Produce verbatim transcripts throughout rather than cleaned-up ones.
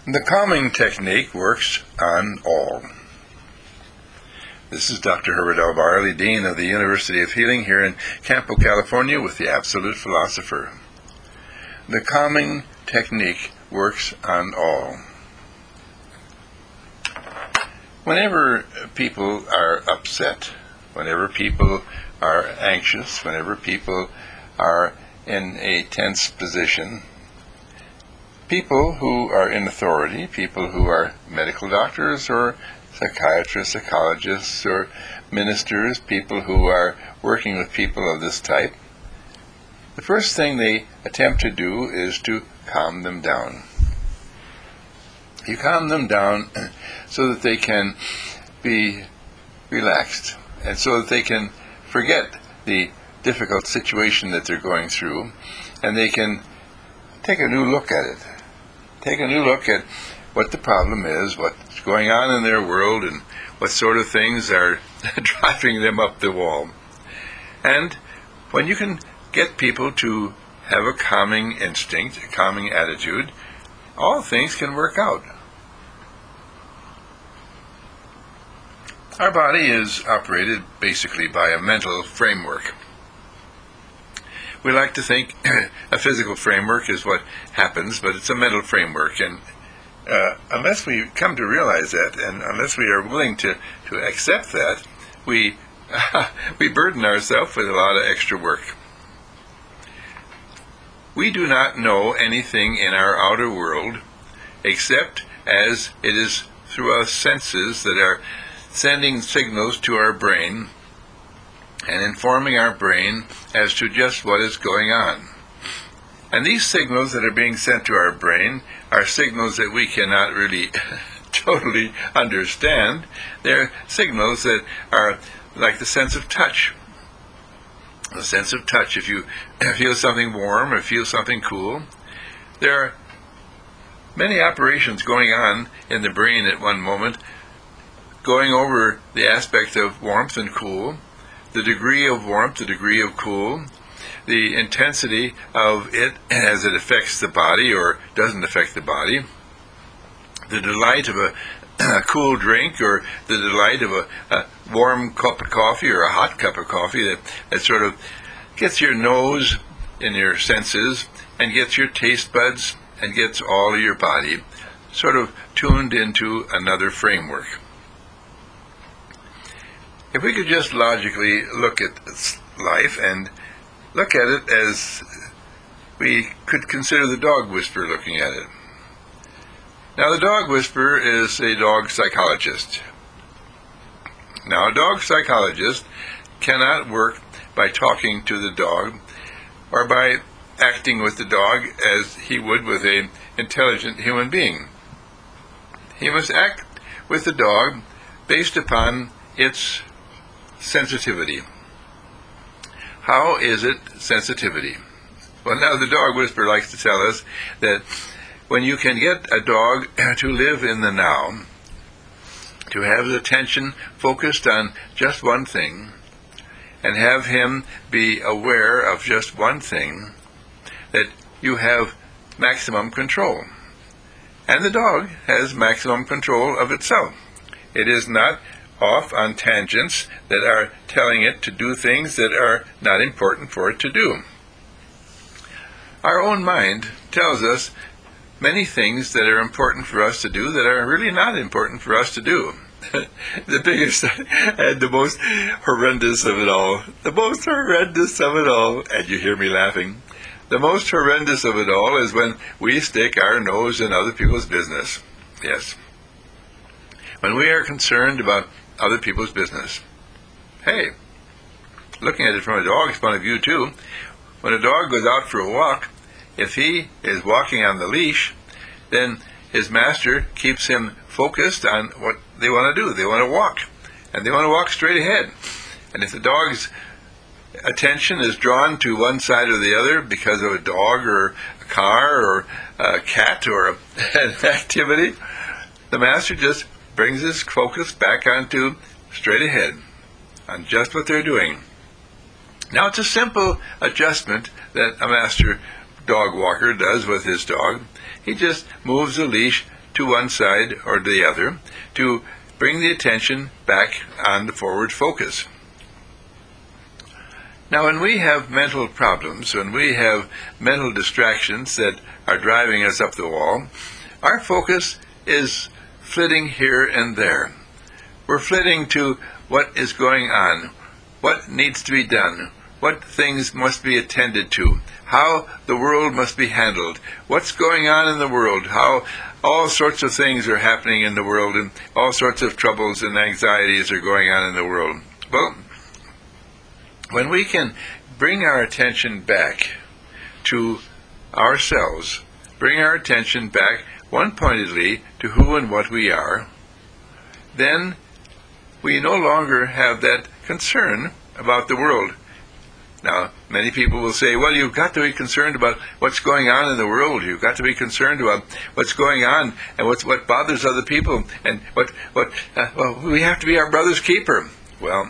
The calming technique works on all. This is Doctor Herbert L. Barley, Dean of the University of Healing here in Campo, California, with the Absolute Philosopher. The calming technique works on all. Whenever people are upset, whenever people are anxious, whenever people are in a tense position, people who are in authority, people who are medical doctors or psychiatrists, psychologists, or ministers, people who are working with people of this type, the first thing they attempt to do is to calm them down. You calm them down so that they can be relaxed and so that they can forget the difficult situation that they're going through, and they can take a new look at it. Take a new look at what the problem is, what's going on in their world, and what sort of things are driving them up the wall. And when you can get people to have a calming instinct, a calming attitude, all things can work out. Our body is operated basically by a mental framework. We like to think a physical framework is what happens, but it's a mental framework. And uh, unless we come to realize that, and unless we are willing to, to accept that, we, uh, we burden ourselves with a lot of extra work. We do not know anything in our outer world except as it is through our senses that are sending signals to our brain and informing our brain as to just what is going on. And these signals that are being sent to our brain are signals that we cannot really totally understand. They're signals that are like the sense of touch. The sense of touch, if you feel something warm or feel something cool, there are many operations going on in the brain at one moment, going over the aspect of warmth and cool, the degree of warmth, the degree of cool, the intensity of it as it affects the body or doesn't affect the body, the delight of a, a cool drink or the delight of a, a warm cup of coffee or a hot cup of coffee that, that sort of gets your nose and your senses and gets your taste buds and gets all of your body sort of tuned into another framework. If we could just logically look at life and look at it as we could consider the dog whisperer looking at it. Now, the dog whisperer is a dog psychologist. Now, a dog psychologist cannot work by talking to the dog or by acting with the dog as he would with an intelligent human being. He must act with the dog based upon its sensitivity. How is it sensitivity? Well, now the dog whisperer likes to tell us that when you can get a dog to live in the now, to have his attention focused on just one thing, and have him be aware of just one thing, that you have maximum control. And the dog has maximum control of itself. It is not off on tangents that are telling it to do things that are not important for it to do. Our own mind tells us many things that are important for us to do that are really not important for us to do. The biggest and the most horrendous of it all, the most horrendous of it all, and you hear me laughing, the most horrendous of it all is when we stick our nose in other people's business. Yes. When we are concerned about other people's business. Hey, looking at it from a dog's point of view too, when a dog goes out for a walk, if he is walking on the leash, then his master keeps him focused on what they want to do. They want to walk, and they want to walk straight ahead. And if the dog's attention is drawn to one side or the other because of a dog or a car or a cat or a, an activity, the master just brings his focus back onto straight ahead, on just what they're doing. Now, it's a simple adjustment that a master dog walker does with his dog. He just moves the leash to one side or the other to bring the attention back on the forward focus. Now, when we have mental problems, when we have mental distractions that are driving us up the wall, our focus is flitting here and there. We're flitting to what is going on, what needs to be done, what things must be attended to, how the world must be handled, what's going on in the world, how all sorts of things are happening in the world, and all sorts of troubles and anxieties are going on in the world. Well, when we can bring our attention back to ourselves, bring our attention back one-pointedly to who and what we are, then we no longer have that concern about the world. Now, many people will say, well, you've got to be concerned about what's going on in the world. You've got to be concerned about what's going on and what's, what bothers other people. And what, what uh, well, we have to be our brother's keeper. Well,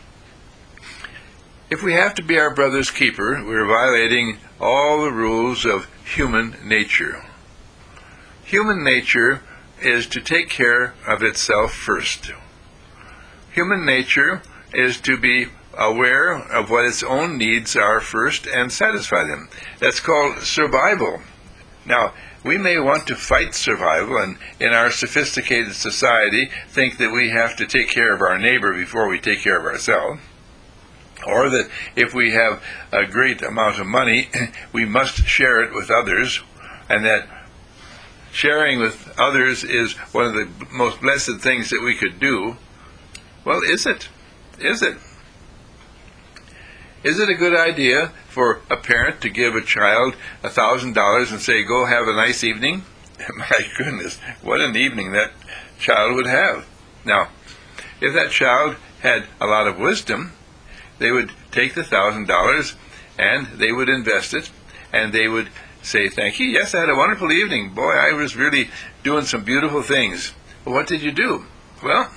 if we have to be our brother's keeper, we're violating all the rules of human nature. Human nature is to take care of itself first. Human nature is to be aware of what its own needs are first and satisfy them. That's called survival. Now, we may want to fight survival and in our sophisticated society think that we have to take care of our neighbor before we take care of ourselves. Or that if we have a great amount of money, we must share it with others, and that sharing with others is one of the most blessed things that we could do. Well, is it? Is it? Is it a good idea for a parent to give a child a thousand dollars and say, go have a nice evening? My goodness, what an evening that child would have. Now, if that child had a lot of wisdom, they would take the thousand dollars and they would invest it, and they would say, thank you, yes, I had a wonderful evening. Boy, I was really doing some beautiful things. Well, what did you do? Well,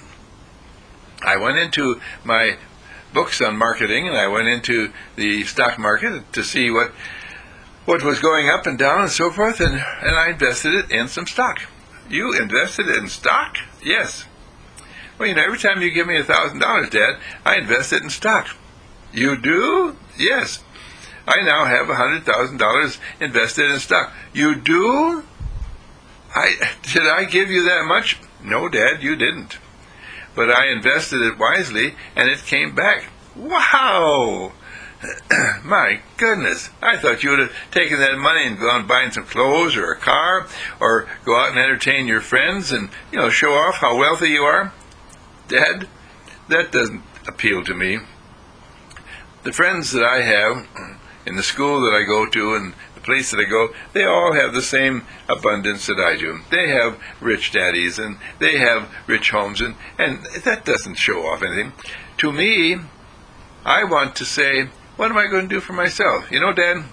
I went into my books on marketing, and I went into the stock market to see what what was going up and down and so forth, and, and I invested it in some stock. You invested it in stock? Yes. Well, you know, every time you give me a thousand dollars, Dad, I invest it in stock. You do? Yes. I now have a hundred thousand dollars invested in stock. You do? I did I give you that much? No, Dad, you didn't. But I invested it wisely, and it came back. Wow! My goodness, I thought you would have taken that money and gone buying some clothes or a car, or go out and entertain your friends and, you know, show off how wealthy you are. Dad, that doesn't appeal to me. The friends that I have in the school that I go to and the place that I go, they all have the same abundance that I do. They have rich daddies and they have rich homes, and, and that doesn't show off anything. To me, I want to say, what am I going to do for myself? You know, Dad,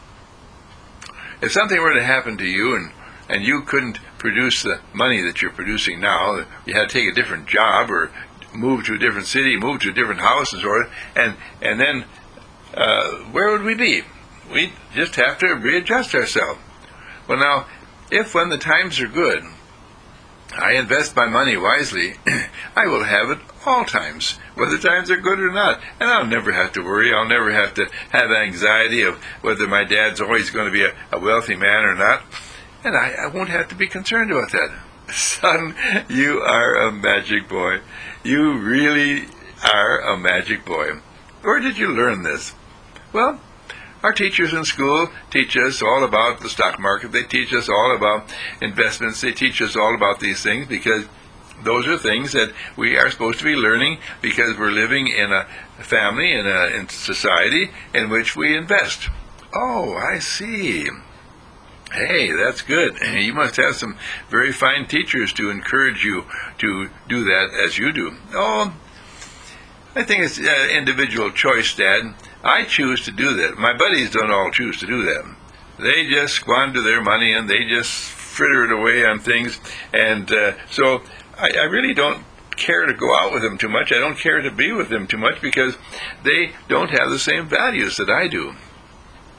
if something were to happen to you and, and you couldn't produce the money that you're producing now, you had to take a different job or move to a different city, move to a different house and so on, and, and then uh, where would we be? We just have to readjust ourselves. Well, now, if when the times are good, I invest my money wisely, I will have it all times, whether times are good or not. And I'll never have to worry. I'll never have to have anxiety of whether my dad's always going to be a, a wealthy man or not. And I, I won't have to be concerned about that. Son, you are a magic boy. You really are a magic boy. Where did you learn this? Well, our teachers in school teach us all about the stock market. They teach us all about investments. They teach us all about these things because those are things that we are supposed to be learning because we're living in a family, in a in society in which we invest. Oh, I see. Hey, that's good. You must have some very fine teachers to encourage you to do that as you do. Oh, I think it's uh, individual choice, Dad. I choose to do that. My buddies don't all choose to do that. They just squander their money and they just fritter it away on things. And uh, so I, I really don't care to go out with them too much. I don't care to be with them too much because they don't have the same values that I do.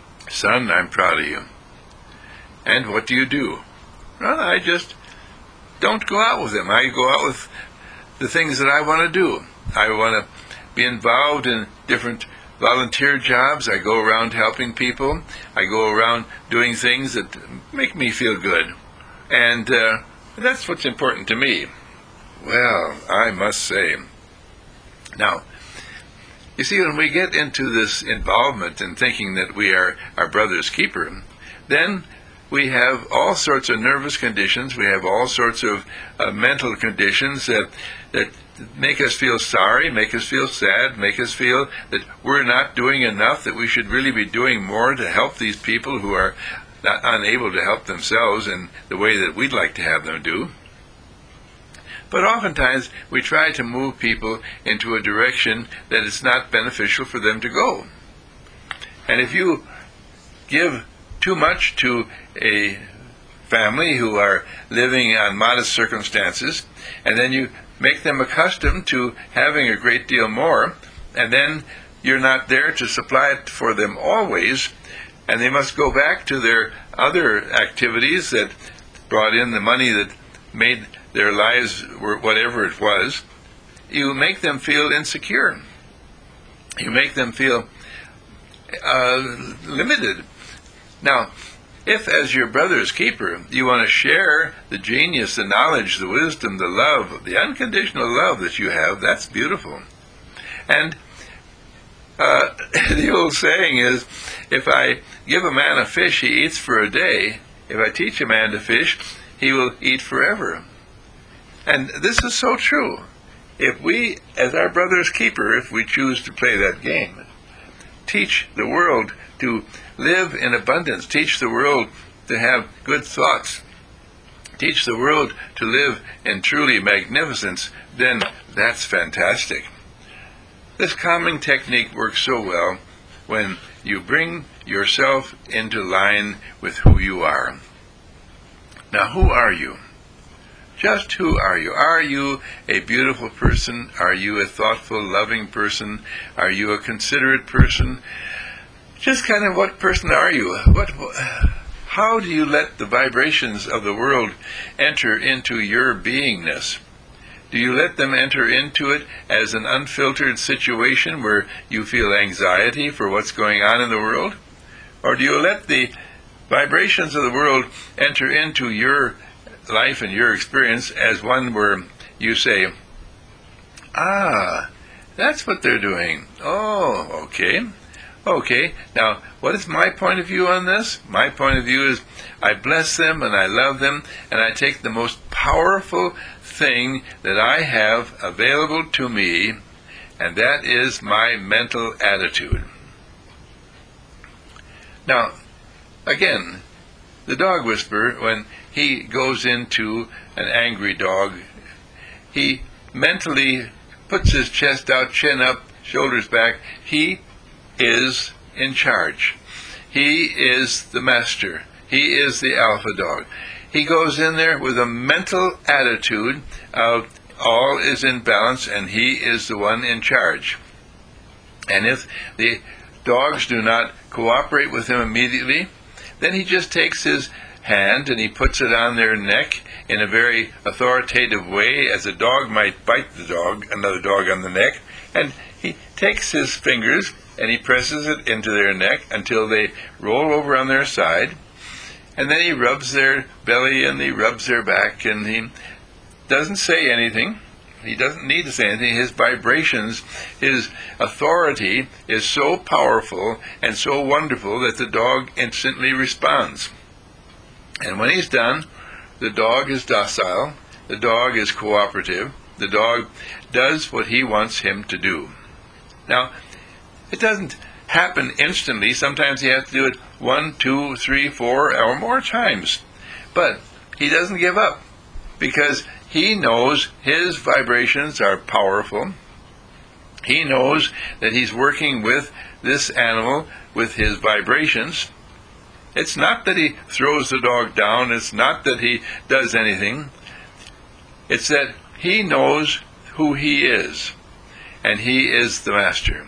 Son, I'm proud of you. And what do you do? Well, I just don't go out with them. I go out with the things that I want to do. I want to be involved in different volunteer jobs. I go around helping people. I go around doing things that make me feel good. And uh, that's what's important to me. Well, I must say. Now, you see, when we get into this involvement and thinking that we are our brother's keeper, then we have all sorts of nervous conditions. We have all sorts of uh, mental conditions that that make us feel sorry, make us feel sad, make us feel that we're not doing enough, that we should really be doing more to help these people who are not unable to help themselves in the way that we'd like to have them do. But oftentimes we try to move people into a direction that it's not beneficial for them to go. And if you give too much to a family who are living on modest circumstances, and then you make them accustomed to having a great deal more, and then you're not there to supply it for them always, and they must go back to their other activities that brought in the money that made their lives whatever it was, you make them feel insecure. You make them feel uh, limited. Now, if as your brother's keeper you want to share the genius, the knowledge, the wisdom, the love, the unconditional love that you have, that's beautiful. And uh, the old saying is, if I give a man a fish, he eats for a day. If I teach a man to fish, he will eat forever. And this is so true. If we, as our brother's keeper, if we choose to play that game, teach the world to live in abundance, teach the world to have good thoughts, teach the world to live in truly magnificence, then that's fantastic. This calming technique works so well when you bring yourself into line with who you are. Now, who are you? Just who are you? Are you a beautiful person? Are you a thoughtful, loving person? Are you a considerate person? Just kind of what person are you? What, how do you let the vibrations of the world enter into your beingness? Do you let them enter into it as an unfiltered situation where you feel anxiety for what's going on in the world? Or do you let the vibrations of the world enter into your life and your experience as one where you say, ah, that's what they're doing. Oh, okay. Okay, now, what is my point of view on this? My point of view is I bless them and I love them, and I take the most powerful thing that I have available to me, and that is my mental attitude. Now, again, the dog whisperer, when he goes into an angry dog, he mentally puts his chest out, chin up, shoulders back. He is in charge. He is the master. He is the alpha dog. He goes in there with a mental attitude of all is in balance and he is the one in charge. And if the dogs do not cooperate with him immediately, then he just takes his hand and he puts it on their neck in a very authoritative way, as a dog might bite the dog, another dog on the neck, and he takes his fingers and he presses it into their neck until they roll over on their side, and then he rubs their belly and he rubs their back, and he doesn't say anything. He doesn't need to say anything. His vibrations, his authority is so powerful and so wonderful that the dog instantly responds. And when he's done, the dog is docile, the dog is cooperative, the dog does what he wants him to do. Now, it doesn't happen instantly. Sometimes you have to do it one, two, three, four, or more times. But he doesn't give up, because he knows his vibrations are powerful. He knows that he's working with this animal with his vibrations. It's not that he throws the dog down. It's not that he does anything. It's that he knows who he is, and he is the master.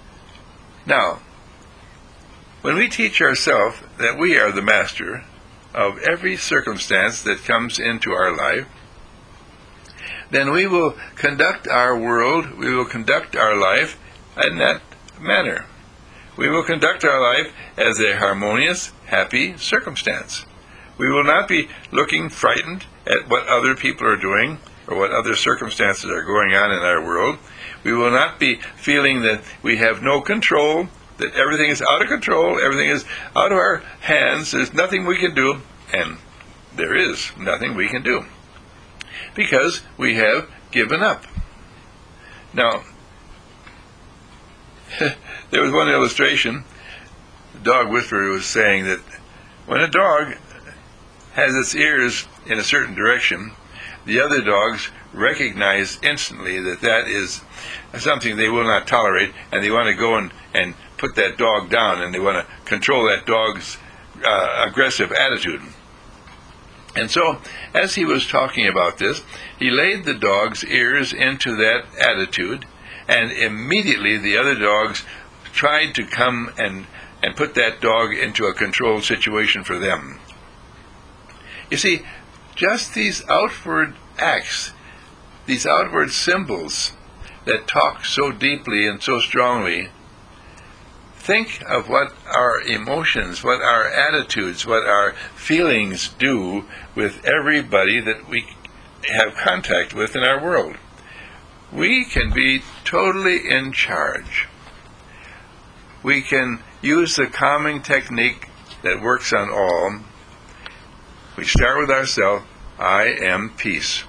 Now, when we teach ourselves that we are the master, of every circumstance that comes into our life, then we will conduct our world, we will conduct our life in that manner. We will conduct our life as a harmonious, happy circumstance. We will not be looking frightened at what other people are doing or what other circumstances are going on in our world. We will not be feeling that we have no control, that everything is out of control, everything is out of our hands, there's nothing we can do, and there is nothing we can do, because we have given up. Now, there was one illustration. The dog whisperer was saying that when a dog has its ears in a certain direction, the other dogs recognize instantly that that is something they will not tolerate, and they want to go and, and put that dog down, and they want to control that dog's uh, aggressive attitude. And so, as he was talking about this, he laid the dog's ears into that attitude, and immediately the other dogs tried to come and, and put that dog into a controlled situation for them. You see, just these outward acts, these outward symbols that talk so deeply and so strongly, think of what our emotions, what our attitudes, what our feelings do with everybody that we have contact with in our world. We can be totally in charge. We can use the calming technique that works on all. We start with ourselves. I am peace.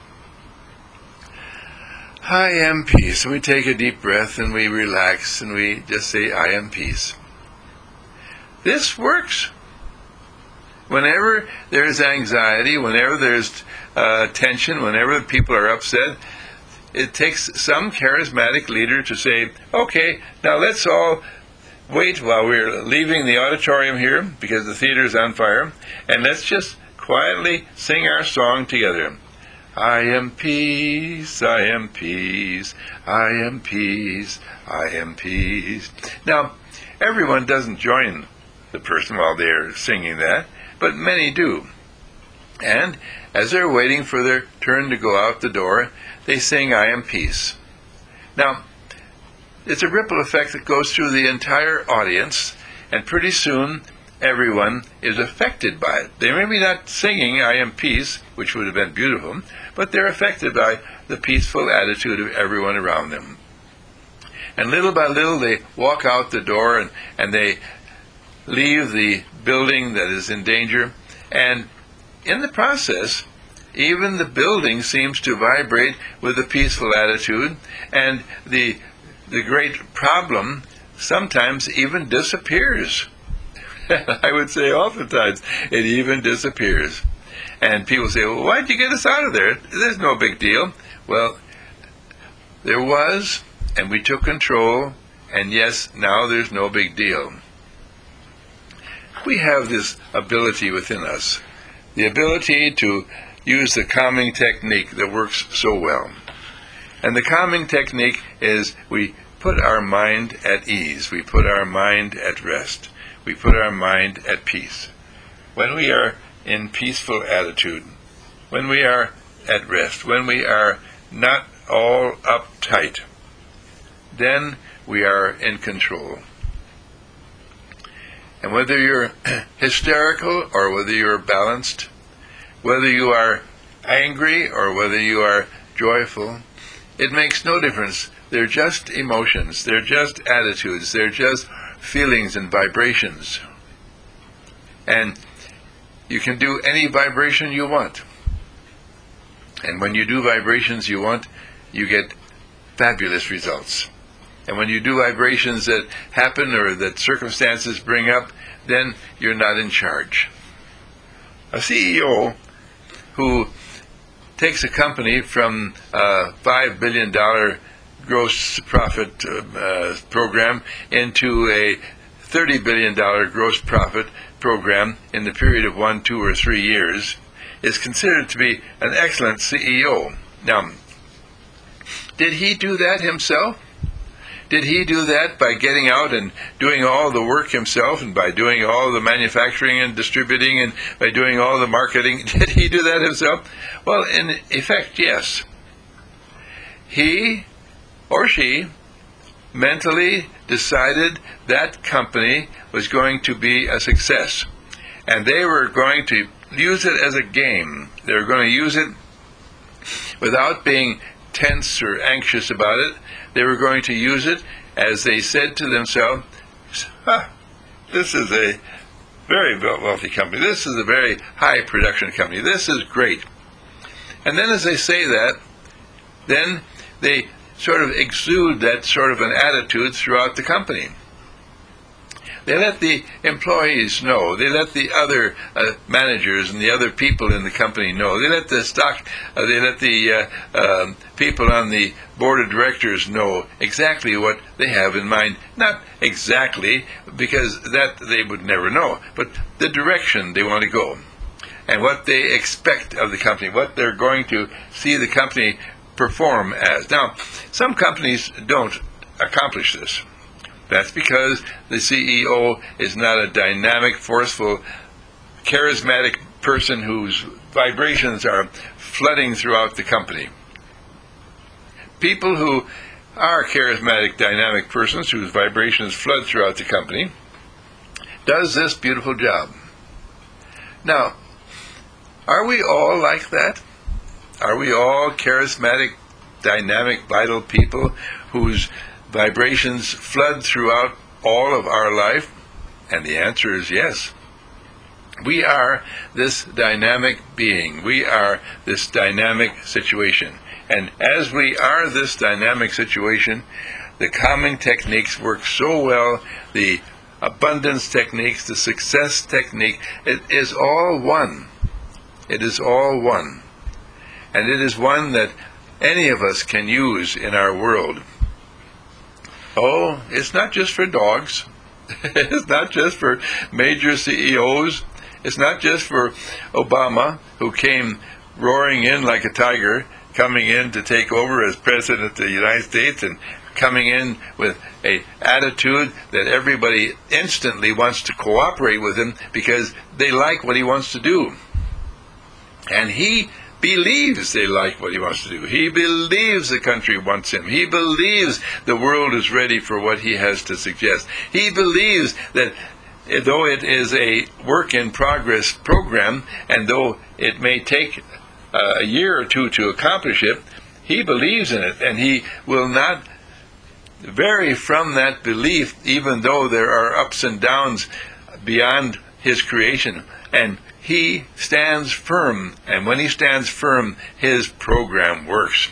I am peace. We take a deep breath and we relax and we just say, I am peace. This works. Whenever there's anxiety, whenever there's uh, tension, whenever people are upset, it takes some charismatic leader to say, okay, now let's all wait while we're leaving the auditorium here, because the theater is on fire, and let's just quietly sing our song together. I am peace, I am peace, I am peace, I am peace. Now, everyone doesn't join the person while they're singing that, but many do. And as they're waiting for their turn to go out the door, they sing, I am peace. Now, it's a ripple effect that goes through the entire audience, and pretty soon everyone is affected by it. They may be not singing I am peace, which would have been beautiful, but they're affected by the peaceful attitude of everyone around them. And little by little they walk out the door and, and they leave the building that is in danger, and in the process, even the building seems to vibrate with a peaceful attitude, and the the great problem sometimes even disappears. I would say oftentimes it even disappears. And people say, well, why'd you get us out of there? There's no big deal. Well, there was, and we took control, and yes, now there's no big deal. We have this ability within us, the ability to use the calming technique that works so well. And the calming technique is we put our mind at ease. We put our mind at rest. We put our mind at peace. When we are in peaceful attitude, when we are at rest, when we are not all uptight, then we are in control. And whether you're hysterical or whether you're balanced, whether you are angry or whether you are joyful, it makes no difference. They're just emotions. They're just attitudes. They're just feelings and vibrations. And you can do any vibration you want. And when you do vibrations you want, you get fabulous results. And when you do vibrations that happen or that circumstances bring up, then you're not in charge. A C E O who takes a company from a five billion dollars gross profit uh, program into a thirty billion dollars gross profit program in the period of one, two, or three years is considered to be an excellent C E O. Now, did he do that himself? Did he do that by getting out and doing all the work himself, and by doing all the manufacturing and distributing, and by doing all the marketing? Did he do that himself? Well, in effect, yes. He or she mentally decided that company was going to be a success, and they were going to use it as a game. They were going to use it without being tense or anxious about it. They were going to use it as they said to themselves, huh, this is a very wealthy company. This is a very high production company. This is great. And then as they say that, then they sort of exude that sort of an attitude throughout the company. They let the employees know. They let the other uh, managers and the other people in the company know. They let the stock, uh, they let the uh, uh, people on the board of directors know exactly what they have in mind. Not exactly, because that they would never know, but the direction they want to go, and what they expect of the company, what they're going to see the company perform as. Now, some companies don't accomplish this. That's because the C E O is not a dynamic, forceful, charismatic person whose vibrations are flooding throughout the company. People who are charismatic, dynamic persons whose vibrations flood throughout the company does this beautiful job. Now, are we all like that? Are we all charismatic, dynamic, vital people whose vibrations flood throughout all of our life? And the answer is yes. We are this dynamic being. We are this dynamic situation. And as we are this dynamic situation, the calming techniques work so well. The abundance techniques, the success technique, it is all one. It is all one. And it is one that any of us can use in our world. Oh, it's not just for dogs. It's not just for major C E Os. It's not just for Obama, who came roaring in like a tiger, coming in to take over as President of the United States, and coming in with an attitude that everybody instantly wants to cooperate with him because they like what he wants to do. And he believes they like what he wants to do. He believes the country wants him. He believes the world is ready for what he has to suggest. He believes that though it is a work-in-progress program, and though it may take uh, a year or two to accomplish it, he believes in it, and he will not vary from that belief, even though there are ups and downs beyond his creation. And he stands firm, and when he stands firm, his program works.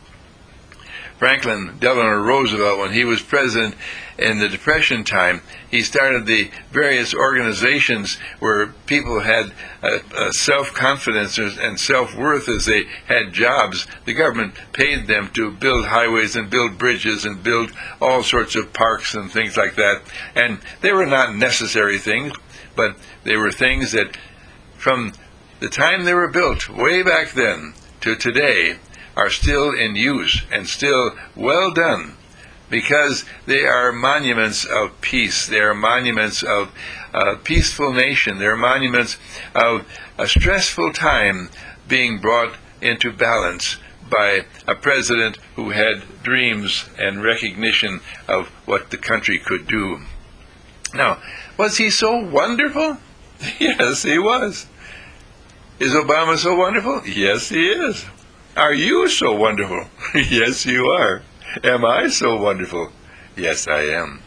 Franklin Delano Roosevelt, when he was president in the Depression time, he started the various organizations where people had uh, uh, self-confidence and self-worth as they had jobs. The government paid them to build highways and build bridges and build all sorts of parks and things like that. And they were not necessary things, but they were things that from the time they were built, way back then, to today, are still in use and still well done, because they are monuments of peace. They are monuments of a peaceful nation. They are monuments of a stressful time being brought into balance by a president who had dreams and recognition of what the country could do. Now, was he so wonderful? Yes, he was. Is Obama so wonderful? Yes, he is. Are you so wonderful? Yes, you are. Am I so wonderful? Yes, I am.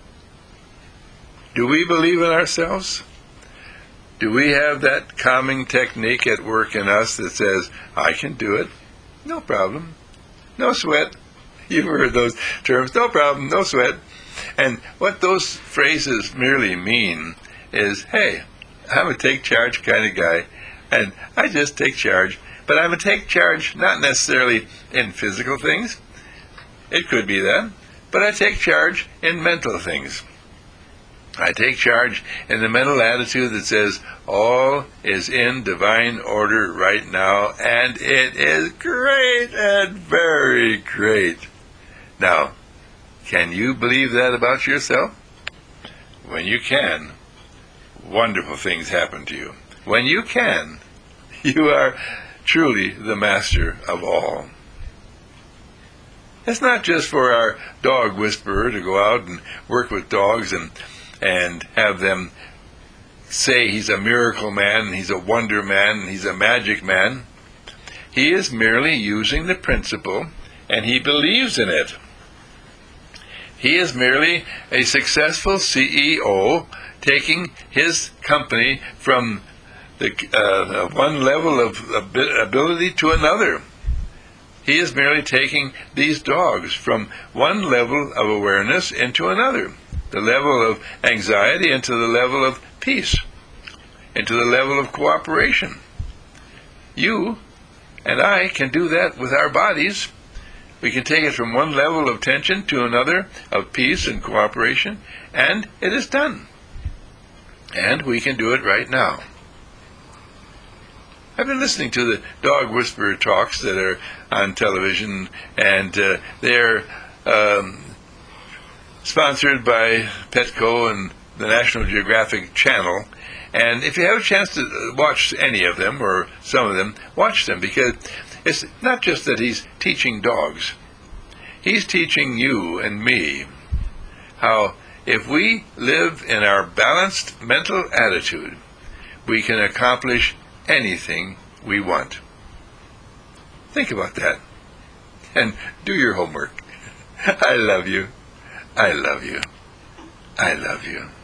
Do we believe in ourselves? Do we have that calming technique at work in us that says, I can do it? No problem. No sweat. You've heard those terms. No problem. No sweat. And what those phrases merely mean is, hey, I'm a take charge kind of guy, and I just take charge. But I'm a take charge not necessarily in physical things. It could be that. But I take charge in mental things. I take charge in the mental attitude that says, all is in divine order right now, and it is great and very great. Now, Can you believe that about yourself? When you can, wonderful things happen to you. When you can, you are truly the master of all. It's not just for our dog whisperer to go out and work with dogs and and have them say he's a miracle man, and he's a wonder man, and he's a magic man. He is merely using the principle, and he believes in it. He is merely a successful C E O taking his company from the uh, one level of ability to another. He is merely taking these dogs from one level of awareness into another, the level of anxiety into the level of peace, into the level of cooperation. You and I can do that with our bodies. We can take it from one level of tension to another of peace and cooperation, and it is done. And we can do it right now. I've been listening to the dog whisperer talks that are on television, and uh, they're um, sponsored by Petco and the National Geographic Channel. And if you have a chance to watch any of them, or some of them, watch them, because it's not just that he's teaching dogs. He's teaching you and me how, if we live in our balanced mental attitude, we can accomplish anything we want. Think about that. And do your homework. I love you. I love you. I love you.